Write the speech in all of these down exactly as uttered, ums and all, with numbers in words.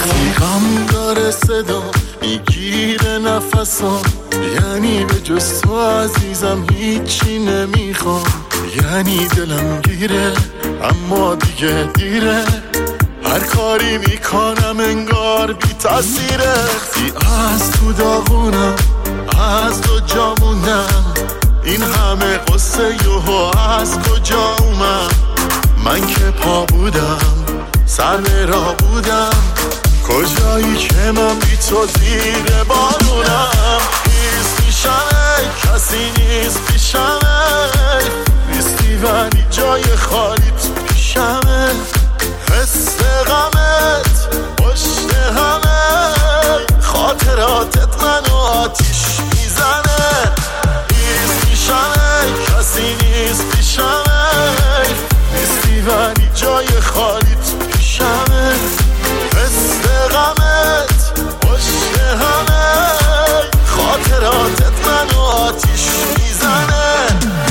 وقتی غم داره صدا میگیره نفسم، یعنی به جز تو عزیزم هیچی نمیخوام. یعنی دلم گیره اما دیگه دیره، هر کاری میکنم انگار بی تاثیره. وقتی از تو داغونم از تو جامونم، این همه قصه یوهو از کجا اومد؟ من که پا بودم سر به راه بودم، کجایی که من بی تو زیر بارونم. نیست پیشمه کسی نیست پیشمه، نیستی ولی جای خالی تو پیشمه. حس غمت پشت همه، خاطراتت منو آتیش میزنه. نیست پیشمه کسی نیست پیشمه، نیستی ولی جای خالی تو پیشمه. حس غمت پشت همه، خاطراتت منو آتیش میزنه.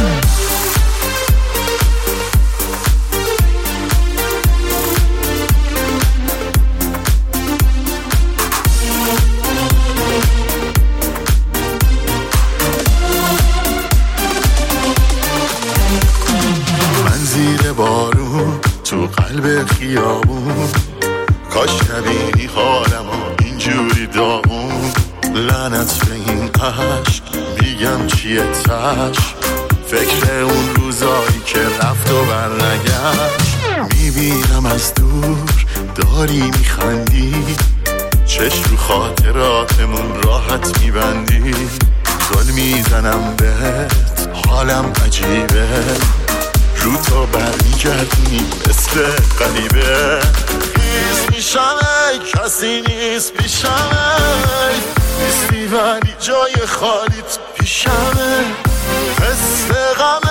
من زیر بارون تو قلب خیابون، کاش نبینی حالمو اینجوری داغون. لعنت به این عشق میگم چیه تش، فکر اون روزایی که رفت و برنگشت. میبینم از دور داری میخندی، چشم رو خاطراتمون راحت میبندی. زل میزنم بهت حالم عجیبه، رو تو برمیگردی مثل قلیبه. نیست میشمه کسی نیست پیشمه، نیستی ولی جای خالیت پیشمه. حس غم